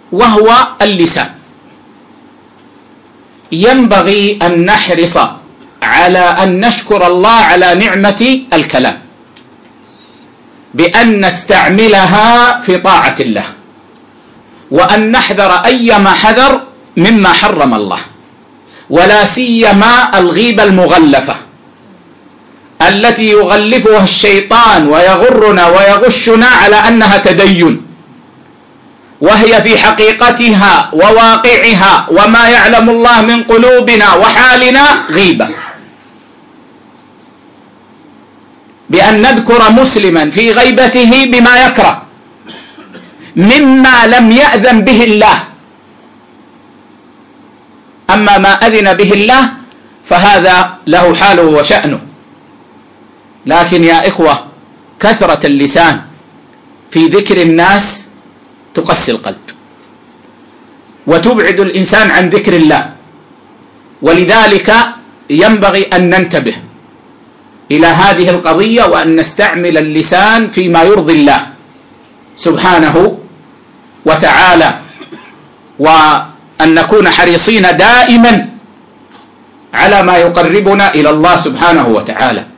وهو اللسان. ينبغي أن نحرص على أن نشكر الله على نعمة الكلام بأن نستعملها في طاعة الله، وأن نحذر أيما حذر مما حرم الله، ولا سيما الغيبة المغلفة التي يغلفها الشيطان ويغرنا ويغشنا على أنها تدين، وهي في حقيقتها وواقعها وما يعلم الله من قلوبنا وحالنا غيبة. بأن نذكر مسلما في غيبته بما يكره مما لم يأذن به الله، أما ما أذن به الله فهذا له حاله وشأنه. لكن يا إخوة، كثرة اللسان في ذكر الناس تقسي القلب وتبعد الإنسان عن ذكر الله، ولذلك ينبغي أن ننتبه إلى هذه القضية، وأن نستعمل اللسان فيما يرضي الله سبحانه وتعالى، وأن نكون حريصين دائما على ما يقربنا إلى الله سبحانه وتعالى.